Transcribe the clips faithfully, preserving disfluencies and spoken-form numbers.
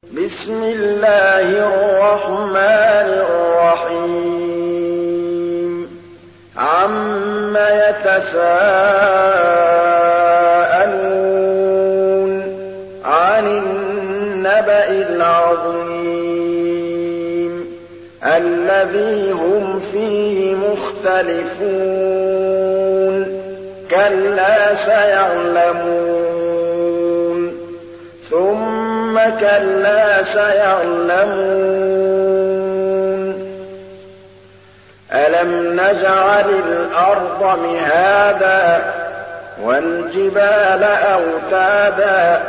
بسم الله الرحمن الرحيم عم يتساءلون عن النبأ العظيم الذي هم فيه مختلفون كلا سيعلمون ثم كلا سيعلمون ألم نجعل الأرض مهادا والجبال أوتادا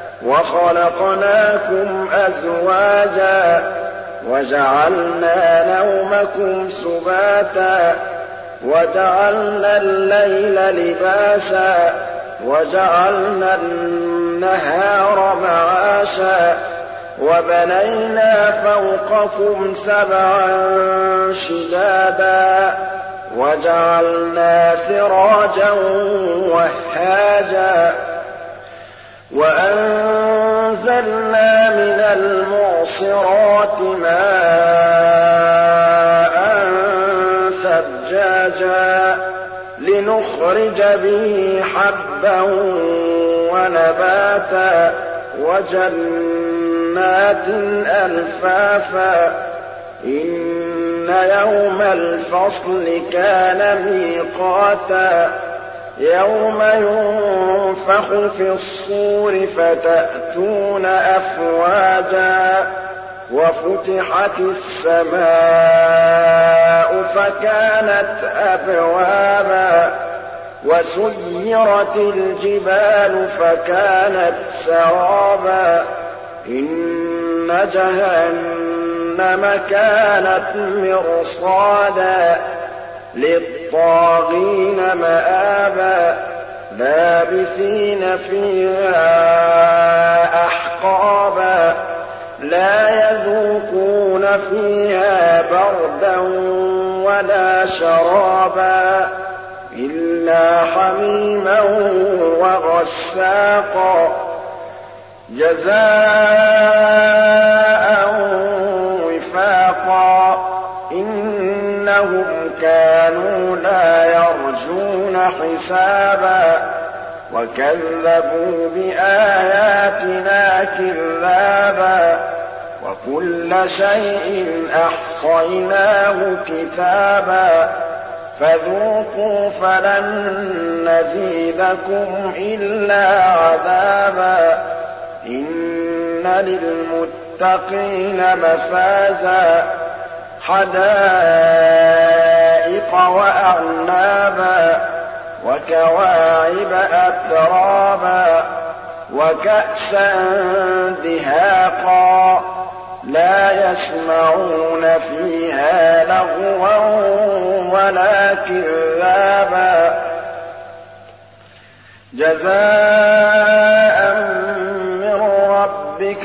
وخلقناكم أزواجا وجعلنا نومكم سباتا وجعلنا الليل لباسا وجعلنا النهار معاشا وبنينا فوقكم سبعا شدادا وجعلنا سراجا وهاجا وأنزلنا من المعصرات ماء ثجاجا لنخرج به حبا ونباتا وجنات ألفافا إن يوم الفصل كان ميقاتا يوم ينفخ في الصور فتأتون أفواجا وفتحت السماء فكانت أبوابا وسيرت الجبال فكانت سرابا إن جهنم كانت مرصادا للطاغين مآبا لابثين فيها أحقابا لا يذوقون فيها بردا ولا شرابا إلا حميما وغساقا جزاء وفاقا إنهم كانوا لا يرجون حسابا وكذبوا بآياتنا كذابا وكل شيء أحصيناه كتابا فذوقوا فلن نزيدكم إلا عذابا إن للمتقين مفازا حدائق وأعنابا وكواعب أترابا وكأسا دهاقا لا يسمعون فيها لغوا ولا كذابا جزاء من ربك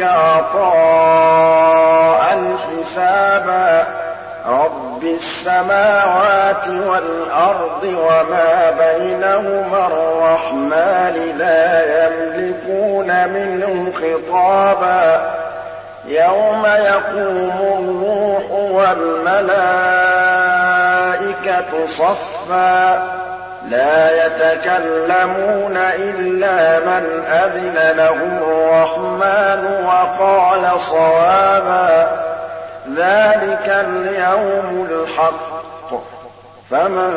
عطاء حسابا رب السماوات والأرض وما بينهما الرحمن لا يملكون منه خطابا يوم يقوم الروح والملائكة صفا لا يتكلمون إلا من أذن له الرحمن وقال صوابا ذلك اليوم الحق فمن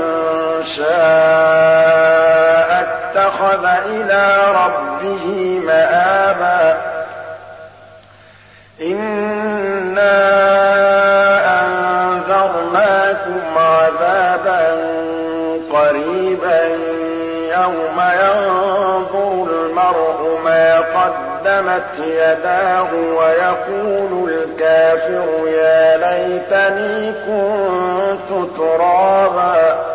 شاء اتخذ إلى ربه مآبا إنا أنذرناكم عذابا قريبا يوم ينظر المرء ما قدمت يداه ويقول الكافر يا ليتني كنت ترابا